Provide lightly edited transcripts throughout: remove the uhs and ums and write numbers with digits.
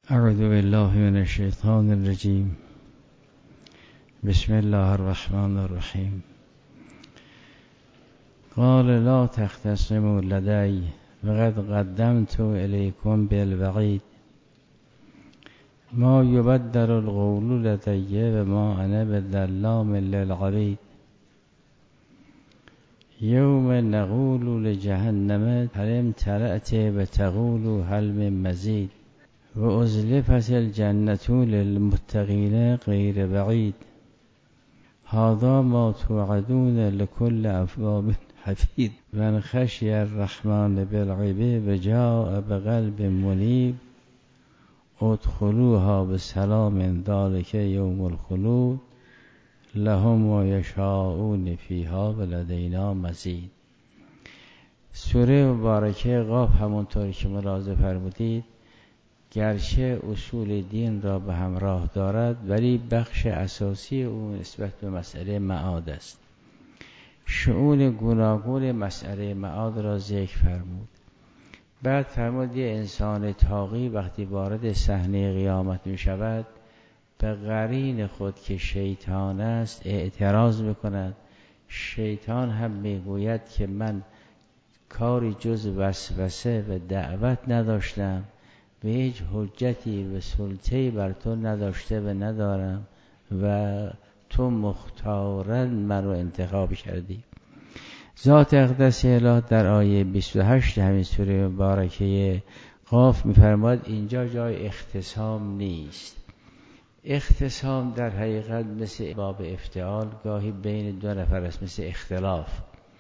اعوذ بالله من الشیطان الرجیم. بسم الله الرحمن الرحیم. قال لا تختصموا لدی وقد قدمت الیکم بالوعید ما یبدل القول لدی و ما انا بظلام للعبید یوم نقول لجهنم هل امتلأت و تقول هل من مزید و ازلفت الجنة للمتقین غیر بعید هذا ما توعدون لكل أواب حفید من خشی الرحمن بالغیب و جاء بقلب منیب ادخلوها بسلام ذلك یوم الخلود لهم ما یشاءون فیها و لدینا مزید. سوره مبارکه قاف همونطور که ملاحظه فرمودید گرچه اصول دین را به همراه دارد ولی بخش اساسی او نسبت به مسئله معاد است. شؤون گوناگون مسئله معاد را ذکر فرمود. بعد فرمود یه انسان طاغی وقتی وارد صحنه قیامت می شود به قرین خود که شیطان است اعتراض میکند. شیطان هم میگوید که من کاری جز وسوسه و دعوت نداشتم و هیچ حجتی و سلطه‌ای بر تو نداشته و ندارم و تو مختاراً من رو انتخاب کردی. ذات اقدس الهی در آیه 28 همین سوره مبارکه قاف می‌فرماید اینجا جای اختصام نیست. اختصام در حقیقت مثل باب افتعال گاهی بین دو نفر است، مثل اختلاف.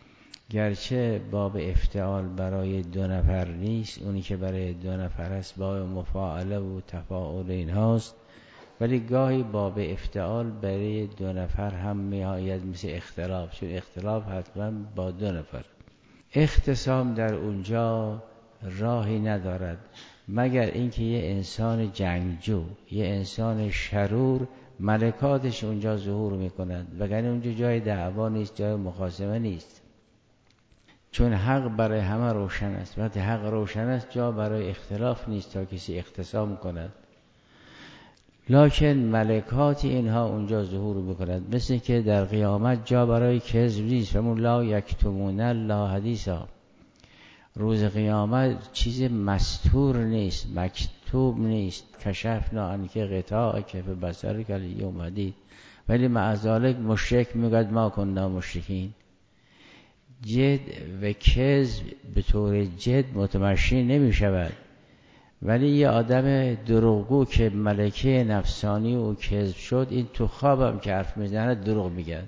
گرچه باب افتعال برای دو نفر نیست، اونی که برای دو نفر است باب مفاعله و تفاعل اینهاست، ولی گاهی باب افتعال برای دو نفر هم میآید مثل اختلاف، چون اختلاف حتما با دو نفر. اختصام در اونجا راهی ندارد مگر اینکه یه انسان جنگجو، یه انسان شرور ملکاتش اونجا ظهور میکنند، وگرنه اونجا جای دعوا نیست، جای مخاصمه نیست، چون حق برای همه روشن است. وقتی حق روشن است جا برای اختلاف نیست تا کسی اختصام کند. لکن ملکات اینها اونجا ظهور میکنند، مثل که در قیامت جا برای کذب نیست. فمون لا یکتمون الله حدیثا. روز قیامت چیز مستور نیست، مکتوب نیست. کشفنا عنک غطاءک فبصرک الیوم حدید. ولی مع ذلک مشرک میگوید ما کنا مشرکین. جد و کذب به طور جد متمشی نمی شود، ولی یه آدم دروغگو که ملکه نفسانی او کذب شد، این تو خوابم که حرف میزنه دروغ میگه.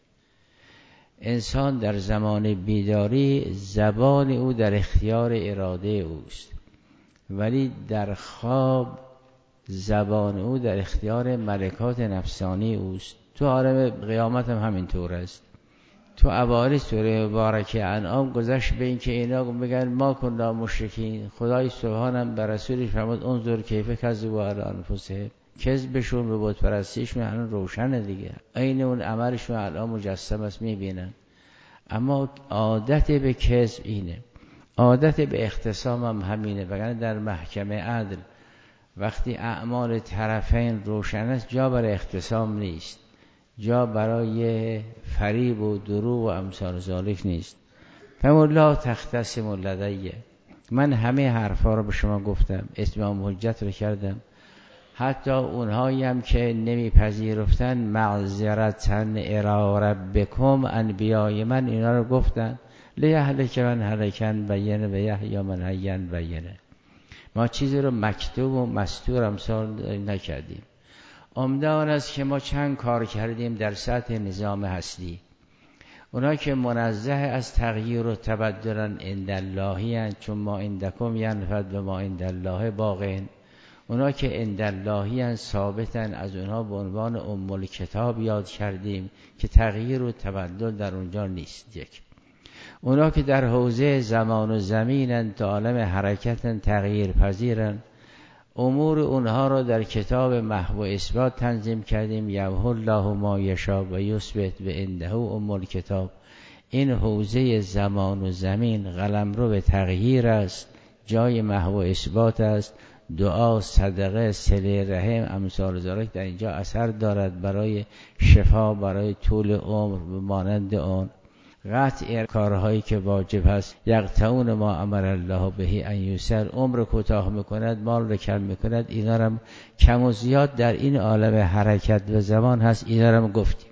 انسان در زمان بیداری زبان او در اختیار اراده اوست، ولی در خواب زبان او در اختیار ملکات نفسانی اوست. تو عالم قیامت هم همینطور است. تو اوایل سوره مبارکه انعام گذشت به این که اینا میگن ما کنا مشرکین. خدای سبحانم بر رسولش فرمود انظر کیف کذبوا علی انفسهم. کذبشون به بت پرستیشون الان روشنه دیگه، عین اون عملشون الان مجسم است میبینن. اما عادت به کذب اینه، عادت به اختصام هم همینه. وگرنه در محکمه عدل وقتی اعمال طرفین روشن است جا برای اختصام نیست، جا برای فریب و دروغ و امثال ذالک نیست. فمولا تختصموا لدی. من همه حرفا رو به شما گفتم، اتمام حجت رو کردم. حتی اونهایی هم که نمیپذیرفتن معذرتا الی ربکم، انبیای من اینا رو گفتن لیهلک من هلکن بینه و یحیی من حیا بینه. ما چیزی رو مکتوب و مستور امثال نکردیم. عمده آن است که ما چند کار کردیم در سطح نظام هستی. اونا که منزه از تغییر و تبدلن عند اللهی هستند، چون ما عندکم ینفد و ما عند الله باقین. اونا که عند اللهی هستند ثابتن، از اونها به عنوان ام الکتاب یاد کردیم که تغییر و تبدل در اونجا نیست. یک اونا که در حوزه زمان و زمینن، تا عالم حرکتن، تغییر پذیرن، امور اونها را در کتاب محو و اثبات تنظیم کردیم. یمحو الله ما یشاء و یثبت و عنده ام الکتاب. این حوزه زمان و زمین قلمرو به تغییر است، جای محو و اثبات است. دعا، صدقه، صله رحم، امثال ذالک در اینجا اثر دارد برای شفا، برای طول عمر. به مانند آن قطع کارهایی که واجب هست، یقطعون ما امر الله به ان یوصل، عمر کوتاه میکند، مال رو کم میکند. اینا رو کم و زیاد در این عالم حرکت و زمان هست، اینا رو گفتیم.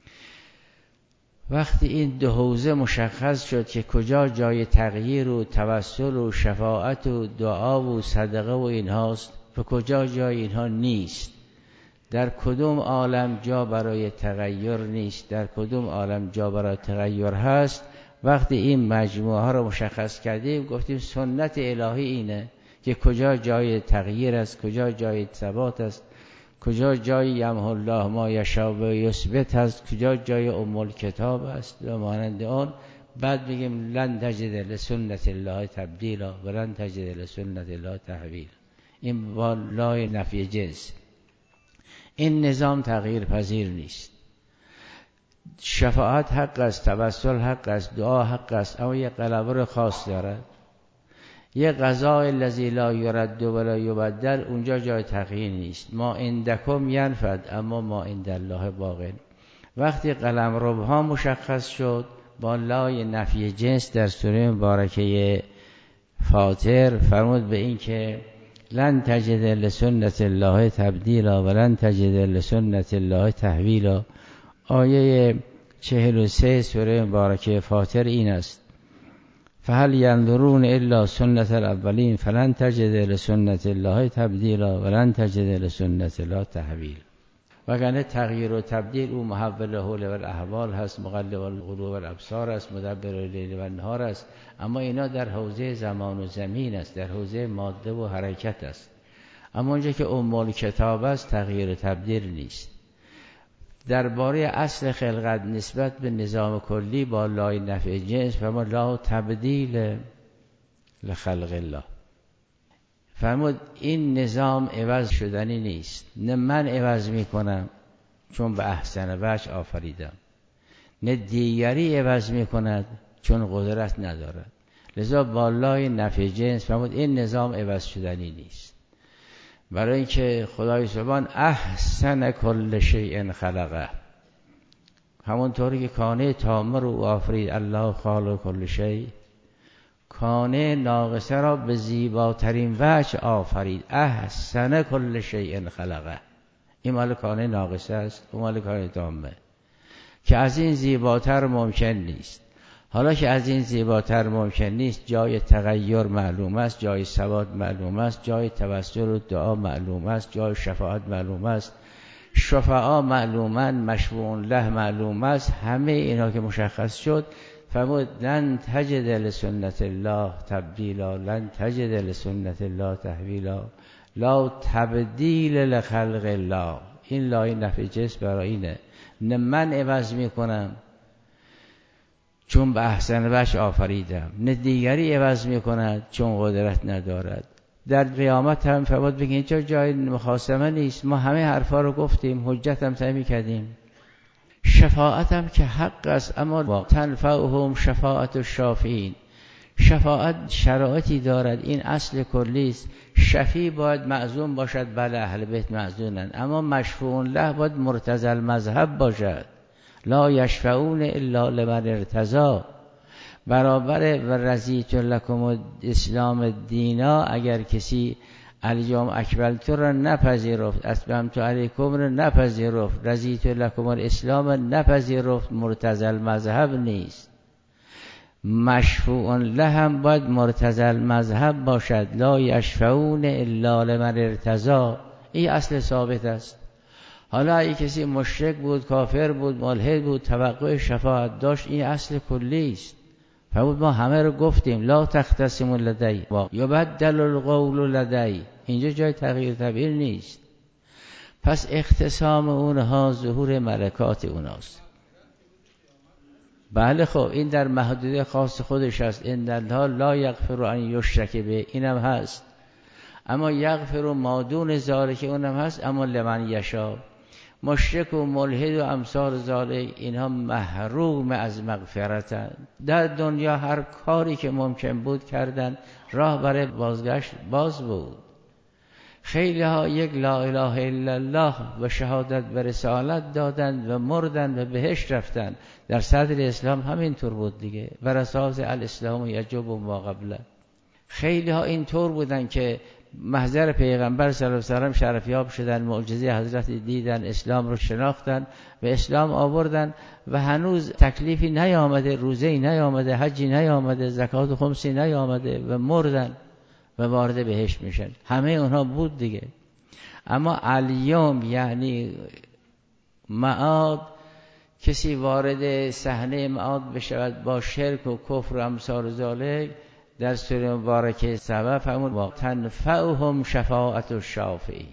وقتی این دو حوزه مشخص شد که کجا جای تغییر و توسل و شفاعت و دعا و صدقه و اینهاست و کجا جای اینها نیست، در کدوم عالم جا برای تغییر نیست، در کدوم عالم جا برای تغییر هست، وقتی این مجموعه ها رو مشخص کردیم گفتیم سنت الهی اینه که کجا جای تغییر است، کجا جای ثبات است، کجا جای یمحو الله ما یشاء و یثبت است، کجا جای ام الکتاب است و مانند آن. بعد میگیم لن تجد لسنت الله تبدیلا و لن تجد لسنت الله تحویلا. این با لای نفی جنس. این نظام تغییر پذیر نیست. شفاعت حق است، توسل حق است، دعا حق است، اما یک قلبر خاص دارد. یه قضاء الذی لا یرد ولا یبدل، اونجا جای تغییر نیست. ما عندکم ینفد اما ما عند الله باق. وقتی قلمرو ها مشخص شد با لای نفی جنس در سوره مبارکه فاطر، فرمود به این که لن تجد لسنت الله تبدیلا و لن تجد لسنت الله تحویلا. آیه 43 سوره مبارکه فاطر این است: فهل ینظرون الا سنت الاولین فلن تجد لسنت الله تبدیلا و لن تجد لسنت الله تحویلا. وگرنه تغییر و تبدیل او محول الحول و الاحوال هست، مقلب القلوب و الابصار است، مدبر اللیل و النهار است. اما اینا در حوزه زمان و زمین است، در حوزه ماده و حرکت است. اما اونجا که ام الکتاب است تغییر و تبدیل نیست. درباره اصل خلقت نسبت به نظام کلی با لای نفع جنس فرمود لا تبدیل لخلق الله. فرمود این نظام عوض شدنی نیست. نه من عوض میکنم چون به احسن وجه آفریدم، نه دیگری عوض میکند چون قدرت ندارد. لذا با لای نفع جنس فرمود این نظام عوض شدنی نیست. برای اینکه خدای سبحان احسن کل شیء خلقه، همونطوری که کانه تامه رو آفرید، الله خالق کل شیء، کانه ناقصه را به زیباترین وجه آفرید. احسن کل شیء خلقه، این مال کانه ناقصه است، اون مال کانه تامه، که از این زیباتر ممکن نیست. حالا که از این زیباتر ممکن نیست، جای تغییر معلوم است، جای ثبات معلوم است، جای توسل و دعا معلوم است، جای شفاعت معلوم است، شفاعا معلومن، مشفوع له معلوم است. همه اینا که مشخص شد فرمود لن تجد لسنت الله تبدیلا، لن تجد لسنت الله تحویلا، لا تبدیل لخلق الله. این لای نفع جنس برای اینه، نه من عوض میکنم چون به احسن وجه آفریدم، نه دیگری عوض میکند چون قدرت ندارد. در قیامت هم فرمود بگین اینجا جای مخاصمه نیست. ما همه حرفا رو گفتیم، حجت هم تعیین کردیم. شفاعت هم که حق است، اما تنفعهم شفاعت الشافعین. شفاعت شرایطی دارد، این اصل کلی است. شفیع باید معزوم باشد، بله اهل بیت معزونن، اما مشفوع له باید مرتضی المذهب باشد. لا یشفعون الا لمن ارتضی. برابر و رضیت لکم الاسلام دینا، اگر کسی الیوم اکملت را نپذیرفت، اتممت علیکم را نپذیرفت، رضیت لکم الاسلام نپذیرفت، مرتضی المذهب نیست. مشفوع له هم باید مرتضی المذهب باشد. لا یشفعون الا لمن ارتضی. این اصل ثابت است. حالا اگه کسی مشرک بود، کافر بود، ملحد بود، توقع شفاعت داشت، این اصل کلی است. فرمود ما همه رو گفتیم لا تختصموا لدی یبدل القول لدی. اینجا جای تغییر تبدیل نیست. پس اختصام اونها ظهور ملکات اوناست. بله خب این در محدوده خاص خودش است. ان الله لا یغفر ان یشرک به، اینم هست. اما یغفر ما دون ذلک، اونم هست، اما لمن یشاء. مشرک و ملحد و امثال ذالک اینها محروم از مغفرتند. در دنیا هر کاری که ممکن بود کردن، راه برای بازگشت باز بود. خیلی ها یک لا اله الا الله و شهادت به رسالت دادند و مردند و بهشت رفتند. در صدر اسلام همینطور بود دیگه، بر اساس الاسلام یجب ما قبله. خیلی ها اینطور بودن که محضر پیغمبر صلی الله علیه و سلم شرفیاب شدن، معجزه حضرت دیدن، اسلام رو شناختن و اسلام آوردن و هنوز تکلیفی نیامده، روزه‌ای نیامده، حجی نیامده، زکات و خمسی نیامده و مردن و وارد بهشت میشن. همه اونها بود دیگه. اما الیوم یعنی معاد، کسی وارد صحنه معاد بشود با شرک و کفر و امثال ذالک، در سوره مبارکه سبب همون تنفعهم شفاعت الشافعین.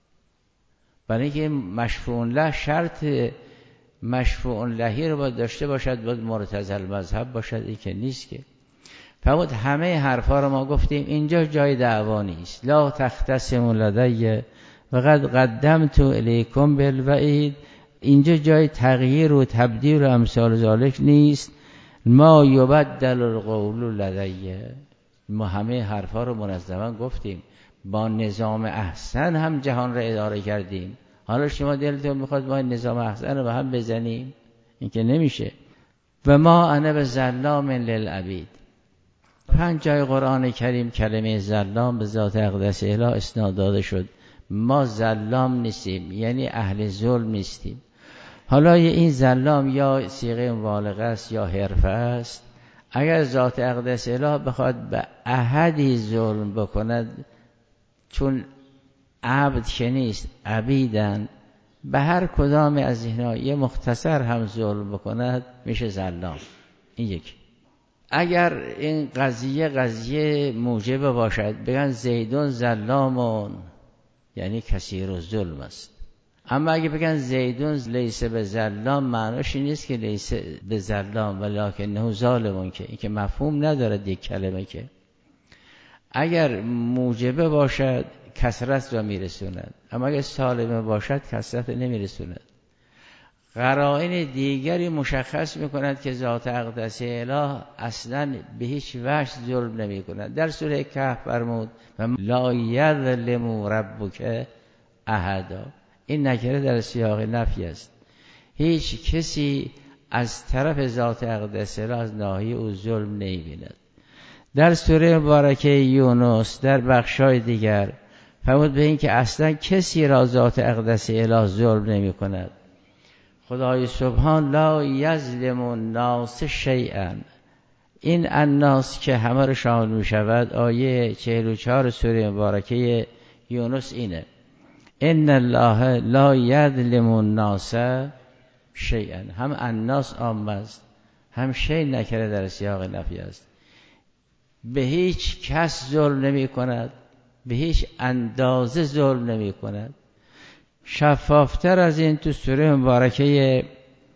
برای اینکه مشفوع له شرط مشفوع لهی رو باید داشته باشد، باید مرتضی المذهب باشد، این که نیست که. فرمود همه حرفا رو ما گفتیم، اینجا جای دعوا نیست. لا تختصموا لدی وقد قدمت الیکم بالوعید، اینجا جای تغییر و تبدیل و امثال ذالک نیست. ما یبدل القول لدی، ما همه حرفا رو منظما گفتیم، با نظام احسن هم جهان را اداره کردیم. حالا شما دلتون میخواد ما نظام احسن رو به هم بزنیم؟ این که نمیشه. و ما انا بظلام للعبید. 5 جای قرآن کریم کلمه ظلام به ذات اقدس الهی اسناد داده شد. ما ظلام نیستیم، یعنی اهل ظلم نیستیم. حالا این ظلام یا صیغه مبالغه است یا حرفه است. اگر ذات اقدس الهی بخواد به احدی ظلم بکند، چون عبد که نیست، عبیدن، به هر کدام از اینها یه مختصر هم ظلم بکند میشه ظلام. این یکی. اگر این قضیه موجب باشد بگن زیدون ظلامون، یعنی کثیر الظلم است. اما اگه بگن زیدون لیس به ظلام، معناش این نیست که لیس به ظلام ولکنه ظالمون، که این که مفهوم نداره یک کلمه. که اگر موجبه باشد کثرت را میرسوند، اما اگر سالمه باشد کثرت نمیرسوند. قرائن دیگری مشخص میکند که ذات اقدس الهی اصلا به هیچ وجه ظلم نمی کند. در سوره کهف فرمود لا یظلم ربک احدا. این نکره در سیاق نفی است. هیچ کسی از طرف ذات اقدس الهی از ناحیه او ظلم نمی‌بیند. در سوره مبارکه یونس در بخشای دیگر فرمود به این که اصلا کسی را ذات اقدس الهی ظلم نمی کند. خدای سبحان لا یظلم الناس شیئا. این الناس که همه را شامل می شود، آیه 44 سوره مبارکه یونس اینه: ان الله لا یظلم الناس شیئا. هم الناس عام است، هم شیء نکره در سیاق نفی است. به هیچ کس ظلم نمی کند، به هیچ اندازه ظلم نمی کند. شفافتر از این تو سوره مبارکه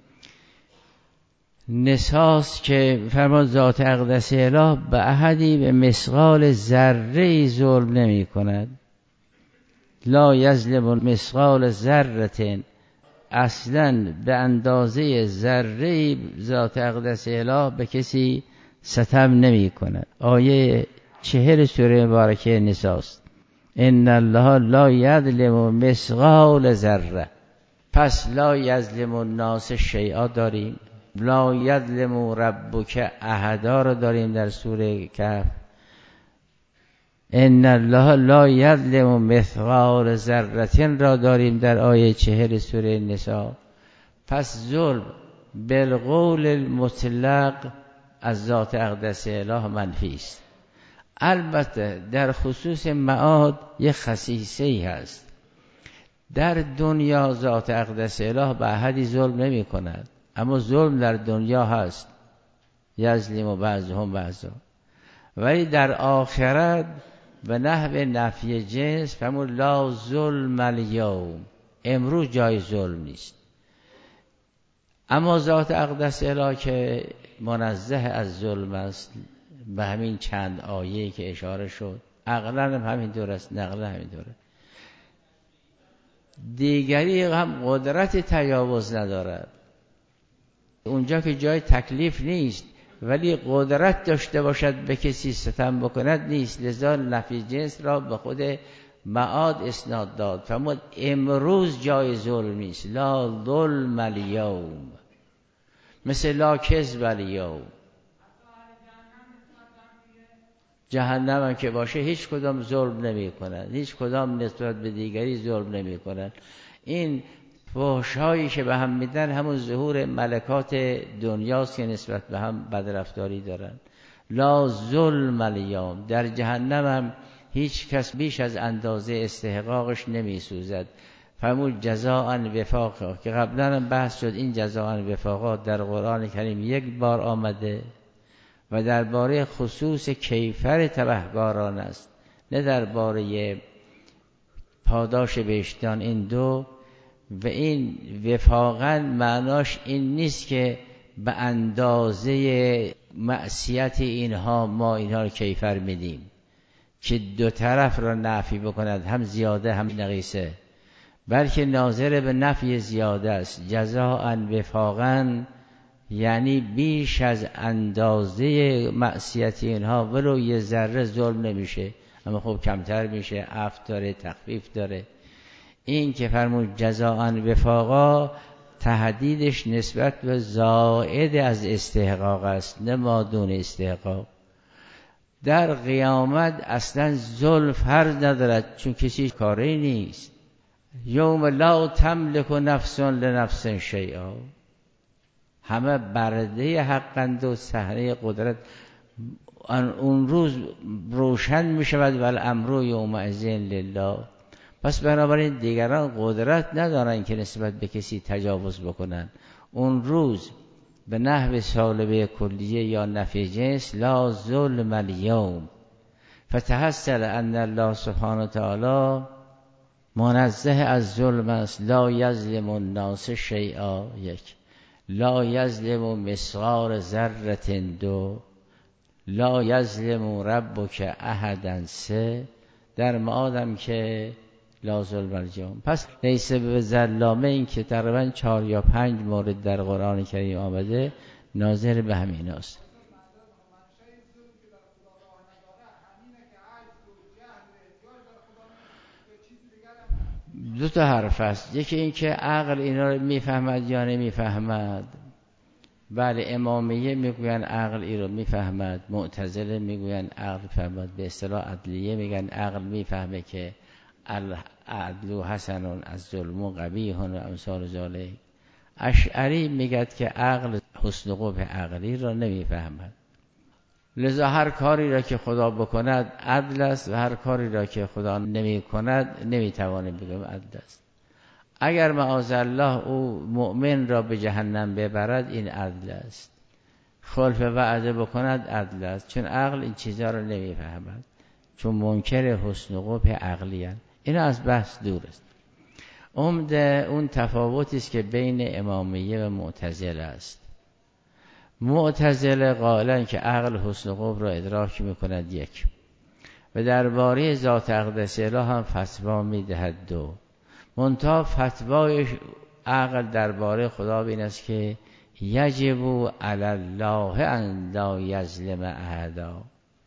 نساست که فرمان ذات اقدس الهی به احدی به مثقال ذره ظلم نمی کند. لا یظلم مثقال ذره، اصلا به اندازه ذره ذات اقدس الهی به کسی ستم نمی کند. آیه 40 سوره مبارکه نساست. ان الله لا یظلم مثقال ذره. پس لا یظلم الناس شیئا داریم، لا یظلم ربک احدا رو داریم در سوره کهف، ان الله لا یظلم مثقال ذره را داریم در آیه 40 سوره نساء. پس ظلم بالقول المطلق از ذات اقدس الهی منفی است. البته در خصوص معاد یک خصیصه‌ای هست. در دنیا ذات اقدس الهی به احدی ظلم نمی کند، اما ظلم در دنیا هست، یظلم بعضهم بعضا. ولی در آخرت به نحو نفی جنس فرمود لا ظلم الیوم، امروز جای ظلم نیست. اما ذات اقدس الهی که منزه از ظلم است، به همین چند آیه که اشاره شد، عقلا هم همینطور است، نقلا همینطوره. دیگری هم قدرت تجاوز ندارد. اونجا که جای تکلیف نیست ولی قدرت داشته باشد به کسی ستم بکند نیست، لذا نفی جنس را به خود معاد اسناد داد فرمود امروز جای ظلم نیست، لا ظلم الیوم، مثل لا کذب الیوم. جهنم هم که باشه هیچ کدام ظلم نمی کنن، هیچ کدام نسبت به دیگری ظلم نمی کنن. این فحش‌هایی که به هم میدن همون ظهور ملکات دنیاست که نسبت به هم بدرفتاری دارن. لا ظلم الیوم، در جهنم هم هیچ کس بیش از اندازه استحقاقش نمی سوزد. فرمود جزاء وفاقا، که قبلا هم بحث شد این جزاء وفاقا در قرآن کریم یک بار آمده و درباره خصوص کیفر تبهکاران است، نه درباره پاداش بهشتیان. این دو و این وفاقا معناش این نیست که به اندازه معصیت اینها ما اینها رو کیفر میدیم که دو طرف را نفی بکند، هم زیاده هم نقیصه، بلکه ناظر به نفی زیاده است. جزاء وفاقا یعنی بیش از اندازه معصیت اینها ولو یه ذره ظلم نمیشه، اما خب کمتر میشه، عفو داره، تخفیف داره. این که فرمود جزاء وفاقا تهدیدش نسبت به زائد از استحقاق است، نه ما دون استحقاق. در قیامت اصلا ظلم فرض ندارد، چون کسی کاری نیست. یوم لا تملک نفس لنفس شیئا، همه برده حقند و صحنه قدرت اون روز روشن می شود. والامر یومئذ لله. پس بنابراین دیگران قدرت ندارن که نسبت به کسی تجاوز بکنن. اون روز به نحو سالبه کلیه یا نفی جنس لا ظلم الیوم، فتحصل ان الله سبحانه و تعالی منزه از ظلم است. لا یظلم الناس شیئا، یک. لا یظلم مثقال ذره، دو. لا یظلم ربک احدا، سه. در معادم که لا ظلم الیوم. پس لیس به ظلامه، این که تقریبا 4 یا 5 مورد در قرآن کریم آمده ناظر به همین است. دو تا حرف است، یکی این که عقل اینا رو میفهمد یا نمیفهمد. بله، امامیه میگوین عقل این رو میفهمد، معتزله میگوین عقل میفهمد، به اصطلاح عدلیه میگن عقل میفهمه که العدل حسن از ظلم قبیح و امثال ذالک. اشعری میگد که عقل حسن قبح عقلی را نمیفهمد. لذا هر کاری را که خدا بکند عدل است و هر کاری را که خدا نمی کند نمیتوانه بگم عدل است. اگر معاذالله او مؤمن را به جهنم ببرد این عدل است، خلف وعده بکند عدل است، چون عقل این چیزها را نمیفهمد، چون منکر حسن و قبح عقلی هست. این از بحث دور است. عمده اون تفاوتی است که بین امامیه و معتزله است. معتزله قائلن که عقل حسن و قبح را ادراک میکند، یک، و درباره ذات اقدس اله هم فتوا میدهد، دو. منتها فتوای عقل درباره خدا این است که یجب علی الله ان لا یظلم احدا،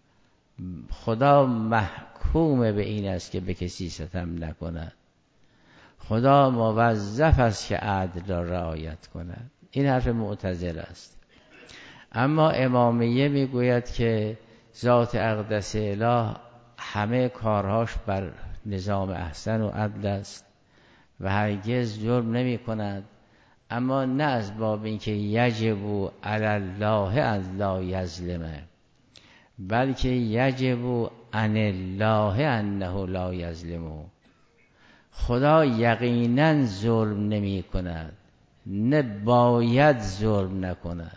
خدا محکوم به این است که به کسی ستم نکند، خدا موظف است که عدل را رعایت کند. این حرف معتزله است. اما امامیه میگوید که ذات اقدس اله همه کارهاش بر نظام احسن و عدل است و هرگز ظلم نمی کند، اما نه از باب اینکه یجب علی الله ان لا یظلمه، بلکه یجب عن الله انه لا یظلمه. خدا یقینا ظلم نمی کند، نه باید ظلم نکند.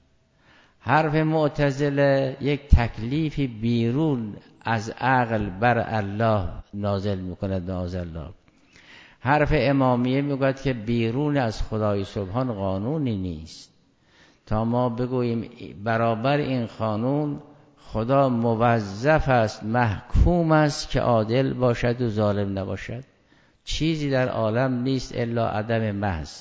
حرف معتزله یک تکلیفی بیرون از عقل بر الله نازل میکند، نازل. حرف امامیه میگوید که بیرون از خدای سبحان قانونی نیست تا ما بگوییم برابر این قانون خدا موظف است، محکوم است که عادل باشد و ظالم نباشد. چیزی در عالم نیست الا عدم محض.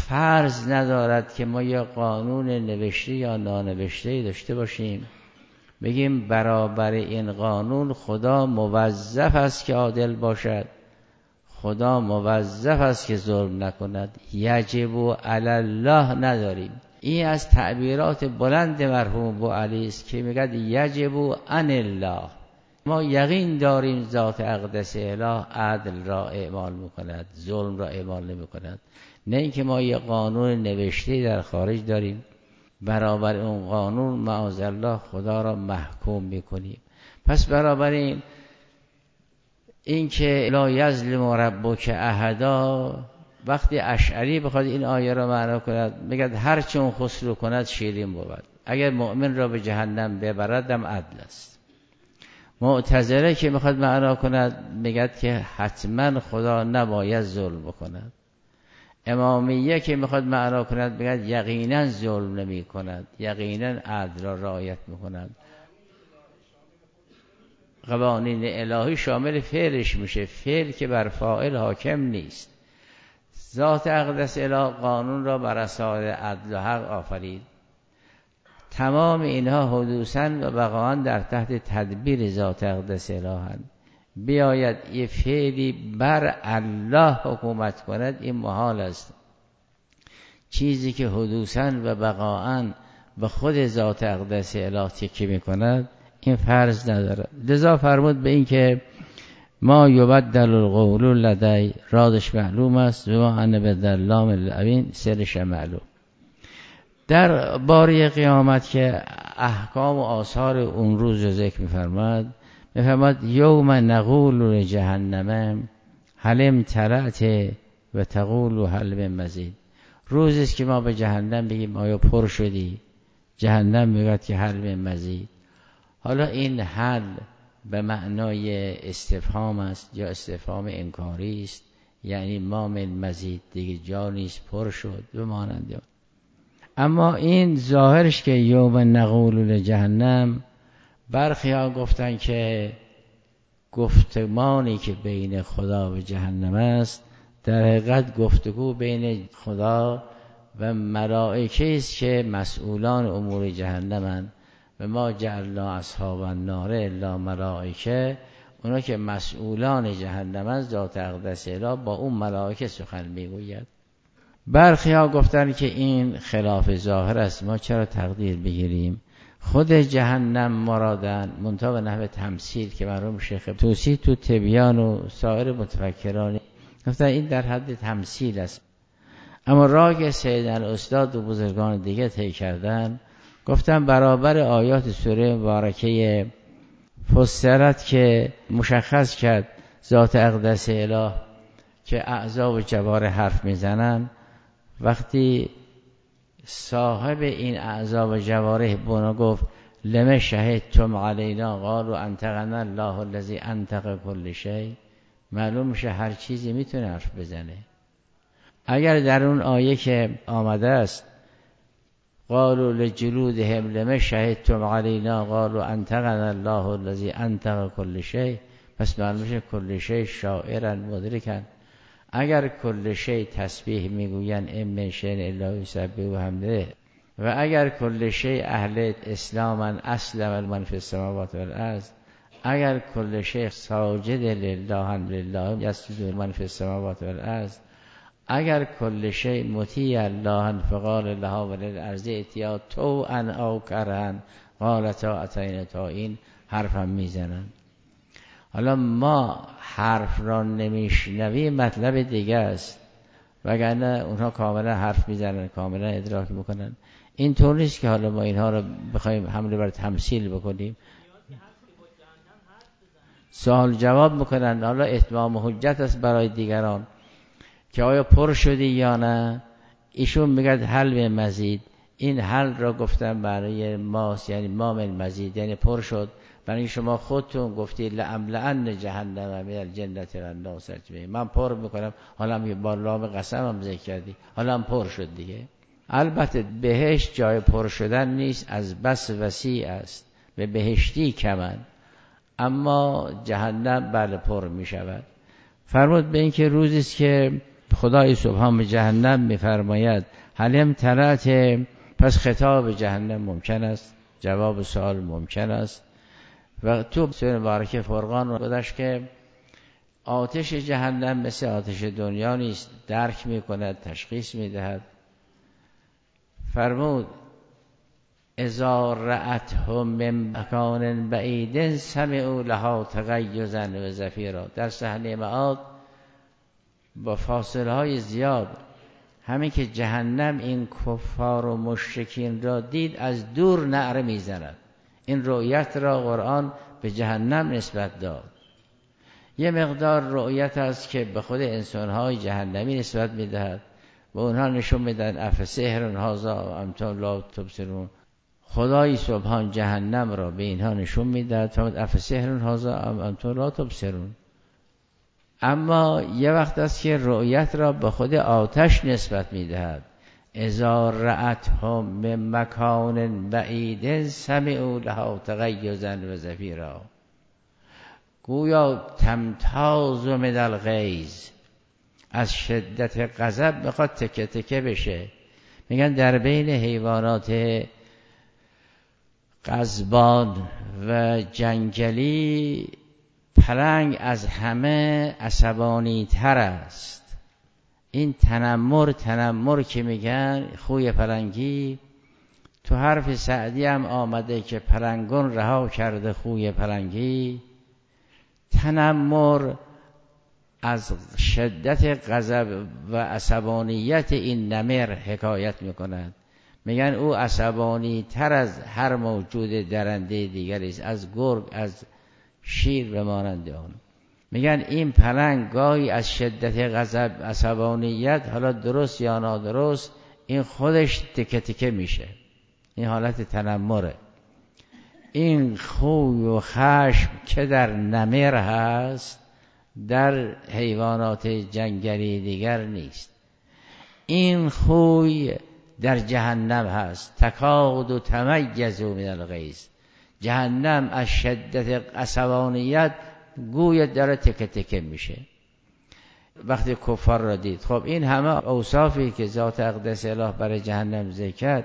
فرض ندارد که ما یه قانون نوشته یا نانوشته داشته باشیم بگیم برابر این قانون خدا موظف است که عادل باشد، خدا موظف است که ظلم نکند. یجب علی الله نداریم. این از تعبیرات بلند مرحوم ابوعلی است که میگه یجب عن الله. ما یقین داریم ذات اقدس اله عدل را اعمال میکند، ظلم را اعمال نمیکند. نه اینکه ما یه قانون نوشته در خارج داریم برابر اون قانون معاذالله خدا را محکوم میکنیم. پس برابر این که لا یظلم ربک احدا، وقتی اشعری بخواد این آیه را معنا کند میگه هر چه اون خسرو کند شیرین بود. اگر مؤمن را به جهنم ببردم عدل است. معتزله که میخواد معنا کند میگه که حتما خدا نباید ظلم بکند. امامیه که میخواد معنا کند میگه یقینا ظلم نمی کند، یقینا عدل را رعایت میکند. قوانین الهی شامل فعلش میشه، فعل که بر فاعل حاکم نیست. ذات اقدس اله قانون را بر اساس عدل و حق آفرید. تمام اینها حدوثاً و بقاءً در تحت تدبیر ذات اقدس الهند. بیاید یه فعلی بر الله حکومت کند این محال است. چیزی که حدوثاً و بقاءً به خود ذات اقدس اله تکیه میکند این فرض نداره. لذا فرمود به این که ما یبدل القول لدی، رادش معلوم است و ما ان بدلام الابین سرش معلوم. در باره قیامت که احکام و آثار اون روز رو ذکر می‌فرماد یوم نقول لجهنم هل امتلأت و تقول هل من مزید. روزی است که ما به جهنم بگیم آیا پر شدی؟ جهنم میگه که هل من مزید. حالا این حل به معنای استفهام است یا استفهام انکاری است، یعنی ما من مزید، دیگه جا نیست، پر شد و مانند. اما این ظاهرش که یوم نقول لجهنم، برخی ها گفتن که گفتمانی که بین خدا و جهنم است در حقیقت گفتگو بین خدا و ملائکه است که مسئولان امور جهنمند. و ما جعلنا اصحاب النار الا ملائکه، اونا که مسئولان جهنم است ذات اقدس اله با اون ملائکه سخن میگوید. برخی ها گفتن که این خلاف ظاهر است، ما چرا تقدیر بگیریم؟ خود جهنم مرادن منتها به نحو تمثیل که مرحوم شیخ طوسی تو تبیان و سایر متفکران گفتن این در حد تمثیل است. اما راگ سید الاستاد و بزرگان دیگه طی کردن، گفتن برابر آیات سوره مبارکه فسرت که مشخص کرد ذات اقدس اله که اعضا و جوارح حرف میزنن، وقتی صاحب این اعضا و جوارح بنا گفت لم شهدتم علینا قالوا انطقنا الله الذی انطق کل شیء، معلوم میشه هر چیزی میتونه حرف بزنه. اگر در اون آیه که آمده است قالوا لجلودهم لم شهدتم علینا قالوا انطقنا الله الذی انطق کل شیء، پس معلوم میشه کل شیء شاعرا مدرکا. اگر کل شیء تسبیح میگوین ام من شیء الا یسبح بحمده، و اگر کل شیء اهل اسلاما اسلم من فی السماوات والارض، اگر کل شیء ساجد لله یسجد من فی السماوات والارض، اگر کل شیء مطیع الله فقال لها وللارض ائتیا طوعا او کرها قالتا اتینا طائعین، حرفم میزنن. حالا ما حرف را نمیشنویم مطلب دیگه است، وگرنه اونها کاملا حرف میزنن، کاملا ادراک میکنن. این طور نیست که حالا ما اینها رو بخوایم حمله بر تمثیل بکنیم. سوال جواب میکنن. حالا اتمام حجت است برای دیگران که آیا پر شدی یا نه. ایشون میگه حل من مزید. این حل را گفتم برای ماست، یعنی ما من مزید، یعنی پر شد. برای شما خودتون گفتی لأملأن جهنم من الجنة والناس اجمعین، من پر میکنم. حالا هم با لام قسم هم ذکر کردی، حالا هم پر شد دیگه. البته بهشت جای پر شدن نیست، از بس وسیع است، به بهشتی کمن، اما جهنم بله پر میشود. فرمود به این که روزی است که خدای سبحان به جهنم میفرماید هل امتلأت، پس خطاب جهنم ممکن است جواب سوال ممکن است. و تو سوره مبارکه فرقان گذاشت که آتش جهنم مثل آتش دنیا نیست، درک میکند، تشخیص میدهد. فرمود اذا رأتهم من مکان بعید سمعوا لها تغیظا و زفیرا. در صحنه معاد با فاصله های زیاد همین که جهنم این کفار و مشرکین را دید از دور نعره میزند. این رؤیت را قرآن به جهنم نسبت داد. یه مقدار رؤیت است که به خود انسان‌های جهنمی نسبت میدهد و اونها نشون میدن افسحر هذا انتم لا تبصرون. خدای سبحان جهنم را به اینها نشون میدهد فرمود افسحر هذا انتم لا تبصرون. اما یه وقت است که رؤیت را به خود آتش نسبت میدهد. اذا رأتهم من مکان بعید سمعوا لها تغیظا و زفیرا. گویا تمتاز من الغیظ، از شدت غضب میخواد تکه تکه بشه. میگن در بین حیوانات غضبان و جنگلی پلنگ از همه عصبانی تر است. این تنمر که میگن خوی پلنگی، تو حرف سعدی هم آمده که پلنگون رها کرده خوی پلنگی. تنمر از شدت غضب و عصبانیت این نمر حکایت میکند. میگن او عصبانی تر از هر موجود درنده دیگری است، از گرگ، از شیر و مانند آن. میگن این پلنگ گاهی از شدت غضب عصبانیت، حالا درست یا نادرست، این خودش تکه تکه میشه. این حالت تنمره. این خوی و خشم که در نمر هست در حیوانات جنگلی دیگر نیست. این خوی در جهنم هست. تکاد و تمیز من الغیظ. جهنم از شدت عصبانیت گویا داره تکه تکه میشه وقتی کفار را دید. خب این همه اوصافی که ذات اقدس اله برای جهنم ذکر،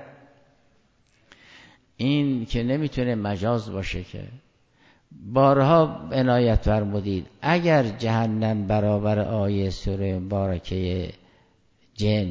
این که نمیتونه مجاز باشه که. بارها عنایت فرمودید اگر جهنم برابر آیه سوره مبارکه جن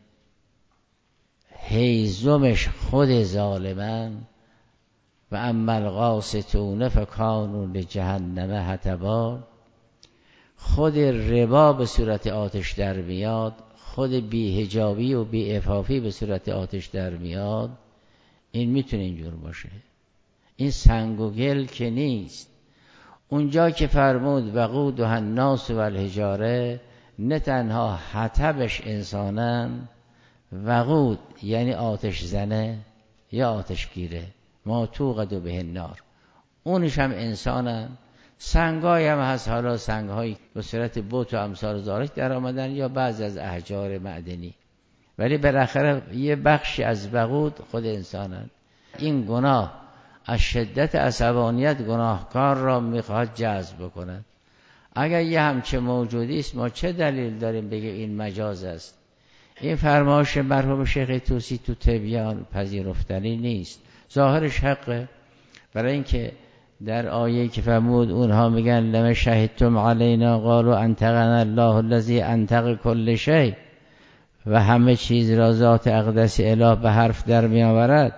هیزمش خود ظالمن و اما القاسطون فکانوا لجهنم حطبا، خود ربا به صورت آتش در میاد، خود بی‌حجابی و بی‌عفافی به صورت آتش در میاد. این میتونه اینجور باشه. این سنگ و گل که نیست. اونجا که فرمود وقودها الناس و الحجاره، نه تنها حطبش انسانن، وقود یعنی آتش زنه یا آتش گیره، ما توقد به النار، اونش هم انسانن. سنگای هم هست، حالا سنگهایی به صورت بوت و امثال ذالک در آمدن یا بعضی از احجار معدنی، ولی بالاخره یه بخشی از وقود خود انسانن. این گناه از شدت عصبانیت گناهکار را میخواد جذب بکند. اگر یه همچه موجودی است، ما چه دلیل داریم بگیم این مجاز است؟ این فرمایش مرحوم شیخ طوسی تو تبیان پذیرفتنی نیست. ظاهرش حقه، برای اینکه در آیه که فرمود اونها میگن لما شهدتم علینا قالوا انطقنا الله الذی انطق کل شیء، و همه چیز را ذات اقدس اله به حرف در می آورد.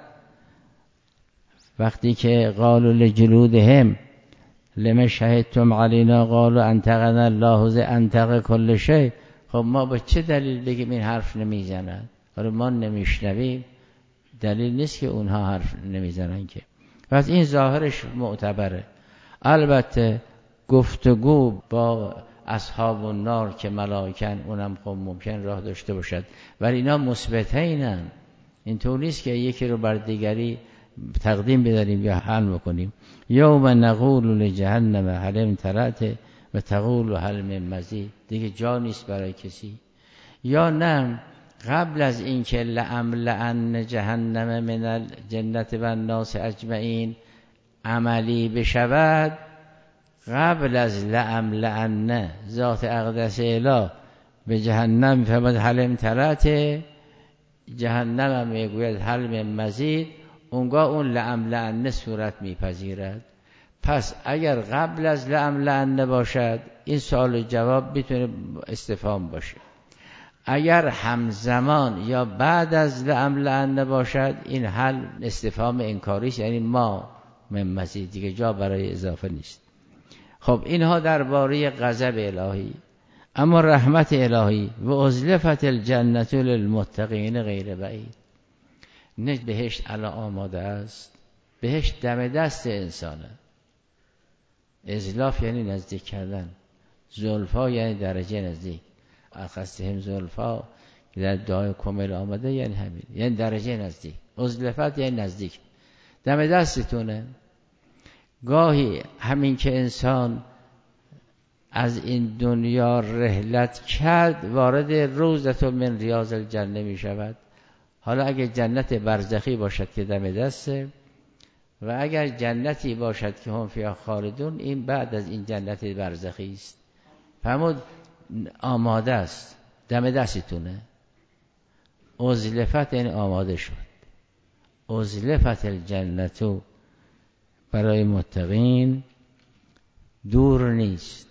وقتی که قالوا لجلودهم لما شهدتم علینا قالوا انطقنا الله الذی انطق کل شیء، خب ما به چه دلیل بگیم این حرف نمیزنن؟ حالا ما نمیشنویم، دلیل نیست که اونها حرف نمیزنن که. پس این ظاهرش معتبره. البته گفتگو با اصحاب النار که ملائکن، اونم خب ممکن راه داشته باشد، ولی اینا مثبتینن. اینطور نیست که یکی رو بر دیگری تقدیم بداریم یا حل بکنیم. یوم نقول لجهنم هل امتلأت و تقول هل من مزید، دیگه جا نیست برای کسی. یا نه قبل از اینکه لأملأن جهنم من الجنة و الناس اجمعین عملی بشود، قبل از لأملأن ذات اقدس اله به جهنم فرمود هل امتلأت، جهنم هم میگوید هل من مزید. اونگاه اون لأملأن صورت میپذیرد. پس اگر قبل از لأملأن باشد این سوال و جواب میتونه استفهام باشه. اگر همزمان یا بعد از لأملأن باشد این حل استفهام انکاریش، یعنی ما من مزید، دیگه جا برای اضافه نیست. خب اینها درباره غضب الهی. اما رحمت الهی و ازلفت الجنة للمتقین غیر بعید. نه بهشت الان آماده است، بهشت دم دست انسانه. ازلاف یعنی نزدیک کردن، زلفا یعنی درجه نزدیک، اخستهم زلفا که در دعای کامل آمده یعنی همین، یعنی درجه نزدیک. ازلفت یعنی نزدیک، دم دستتونه. گاهی همین که انسان از این دنیا رحلت کرد وارد روضة من ریاض الجنه می شود. حالا اگر جنت برزخی باشد که دم دسته و اگر جنتی باشد که هم فیها خالدون، این بعد از این جنت برزخی است. فرمود آماده است، دم دستتونه. ازلفت یعنی آماده شد. ازلفت الجنة برای متقین دور نیست.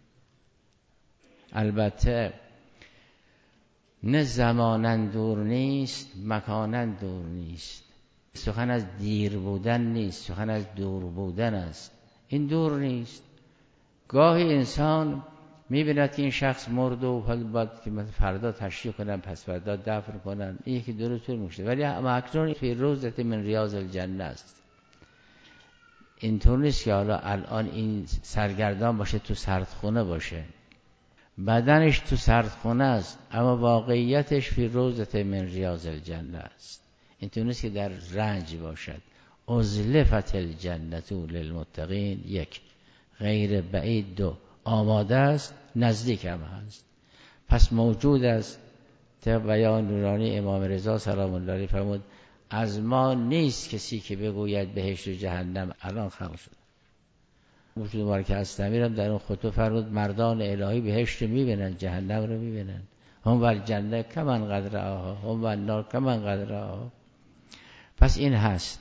البته نه زمانن دور نیست، مکانن دور نیست. سخن از دیر بودن نیست، سخن از دور بودن است. این دور نیست. گاهی انسان میبیند که این شخص مرد و باید که فردا تشییع کنن، پس فردا دفن کنن، این یکی دو روز طول می‌کشه، ولی اکنون فی روضة من ریاض الجنه است. اینطور نیست که حالا الان این سرگردان باشه تو سردخونه باشه، بدنش تو سردخونه است اما واقعیتش فی روضة من ریاض الجنه است. اینطور نیست که در رنج باشد. ازلفت الجنة للمتقین، یک، غیر بعید، دو، آماده است، نزدیک هم هست. پس موجود است. طبق بیان نورانی امام رضا سلام الله علیه فرمود از ما نیست کسی که بگوید بهشت و جهنم الان خلق شد. موجود مبارک هستمی هم در اون خطبه فرمود مردان الهی بهشت رو میبینن، جهنم رو میبینن. هم والجنه کمن قدر آها، هم والنار کمن قدر آها. پس این هست.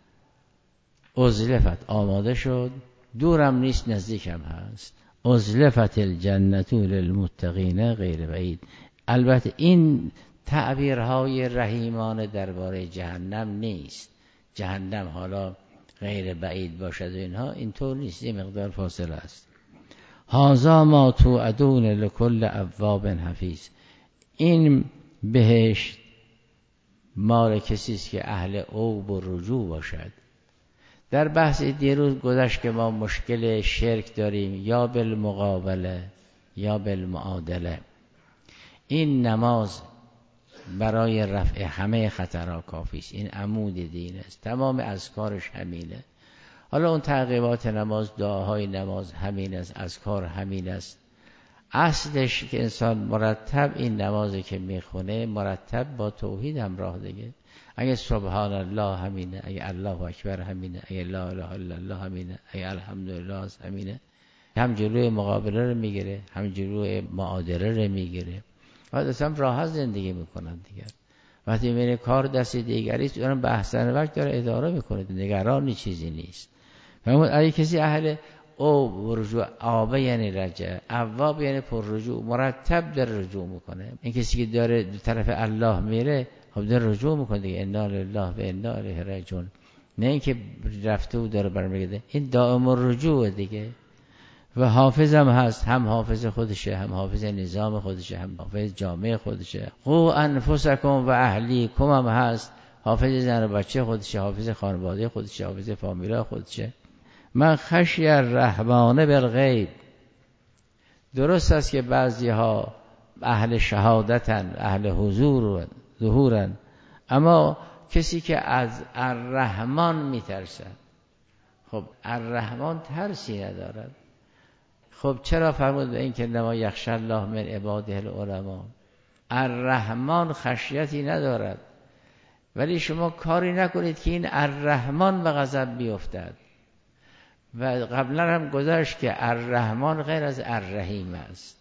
ازلفت آماده شد، دورم نیست، نزدیکم هست. ازلفت الجنة للمتقین غیر بعید. البته این تعبیرهای رحیمانه درباره جهنم نیست. جهنم حالا غیر بعید باشد و اینها اینطور نیست، یه مقدار فاصله است. هذا ما توعدون لكل اواب حفیظ. این بهشت مال کسی است که اهل اوب و رجوع باشد. در بحث دیروز گذشت که ما مشکل شرک داریم، یا بالمقابله یا بالمعادله. این نماز برای رفع همه خطرها کافی است. این عمود دین است، تمام اذکارش همینه. حالا اون تعقیبات نماز، دعاهای نماز همین است، اذکار همین است. اصلش که انسان مرتب این نمازی که میخونه مرتب با توحید همراه دیگه. اگه سبحان الله همینه، اگه الله اکبر همینه، اگه لا اله الا الله همینه، اگه الحمدلله همینه، هم جلوی مقابله رو میگیره، هم جلوی معادله رو میگیره. بعد اصلا راحت زندگی میکنن دیگر. وقتی میره کار دست دیگری است، اونم به احسن وقت داره اداره میکنه، نگرانی چیزی نیست. فرمود اگه کسی اهل او رجوع، آبه یعنی رجع، اواب یعنی پر رجوع، مرتب در رجوع میکنه. این کسی که داره دو طرف الله میره، خب در رجوع میکنه دیگه، انا لله و انا الیه راجعون. نه اینکه رفته و داره برمیگرده، این دائم الرجوع دیگه. و حافظ هم هست، هم حافظ خودشه، هم حافظ نظام خودشه، هم حافظ جامعه خودشه. قو انفسکم و اهلیکم هم هست، حافظ زن و بچه خودشه، حافظ خانواده خودشه، حافظ فامیلا خودشه. من خشی الرحمن بالغیب. درست است که بعضی ها اهل شهادتن، اهل حضور ظهورن، اما کسی که از الرحمن میترسد، خب الرحمن ترسی ندارد. خب چرا فرمود به این که نما یخشی الله من عباده العلماء؟ الرحمن خشیتی ندارد، ولی شما کاری نکنید که این الرحمن به غضب بیفتد. و قبلا هم گذاشت که الرحمن غیر از الرحیم است.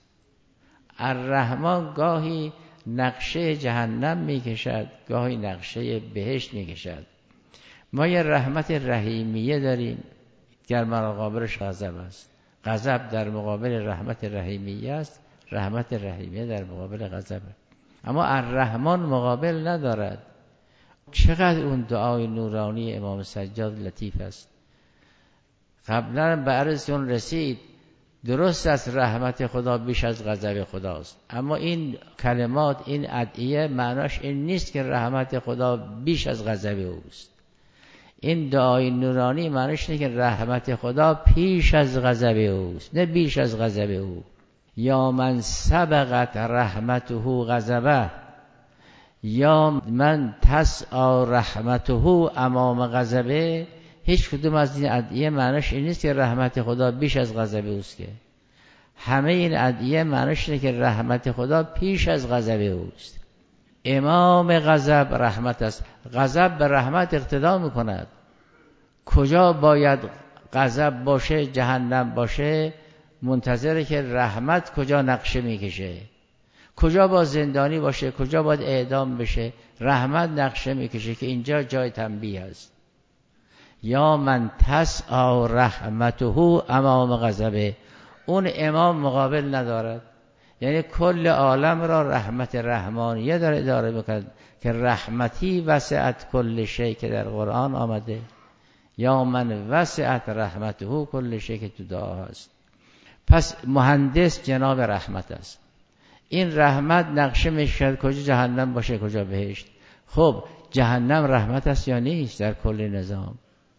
الرحمن گاهی نقشه جهنم میکشد، گاهی نقشه بهشت میکشد. ما یه رحمت رحیمیه داریم در مقابلش غضب است. غضب در مقابل رحمت رحیمیه است، رحمت رحیمیه در مقابل غضب. اما الرحمن مقابل ندارد. چقدر اون دعای نورانی امام سجاد لطیف است. قبلا به عرضتون رسید درست است رحمت خدا بیش از غضب خداست، اما این کلمات، این ادعیه معناش این نیست که رحمت خدا بیش از غضب اوست. این دعای نورانی معناش اینه که رحمت خدا پیش از غضب اوست، نه بیش از غضب او. یا من سبقت رحمته غضبه، یا من تسعی رحمته امام غضبه. هیچ کدوم از این ادعیه معناش این نیست که رحمت خدا بیش از غضب اوست، که همه این ادعیه معناش اینه که رحمت خدا پیش از غضب اوست. امام غضب رحمت است. غضب به رحمت اقتدا میکند. کجا باید غضب باشه، جهنم باشه، منتظره که رحمت کجا نقشه میکشه. کجا با زندانی باشه، کجا باید اعدام بشه، رحمت نقشه میکشه که اینجا جای تنبیه است. یا من تسعی رحمته امام غضبه. اون امام مقابل ندارد، یعنی کل عالم را رحمت رحمانیه داره اداره میکند که رحمتی وسعت کل شی که در قرآن آمده. یا من وسعت رحمته کل شی که تو دعا هست. پس مهندس جناب رحمت است. این رحمت نقشه میکشد کجا جهنم باشه، کجا بهشت. خب جهنم رحمت است یا نیست در کل نظام؟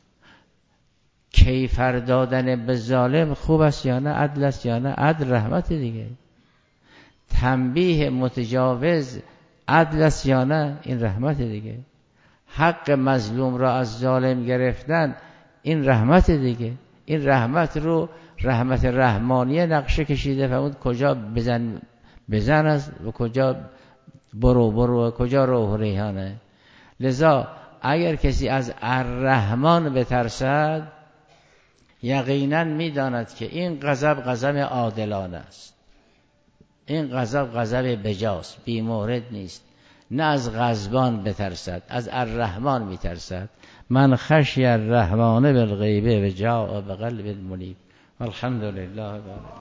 کیفر دادن به ظالم خوب است یا نه، عدل است یا نه؟ عدل رحمت دیگه. تنبیه متجاوز عدل است یا نه؟ این رحمت دیگه. حق مظلوم را از ظالم گرفتن این رحمت دیگه. این رحمت رو رحمت رحمانیه نقشه کشیده، فرمود کجا بزن است و کجا برو و کجا روح ریحانه. لذا اگر کسی از الرحمن بترسد یقینا میداند که این غضب عادلانه است، این غضب بجاست، بی مورد نیست. نه از غضبان بترسد، از الرحمن میترسد. من خشی الرحمن بالغیب و جاء بقلب منیب. الحمدلله.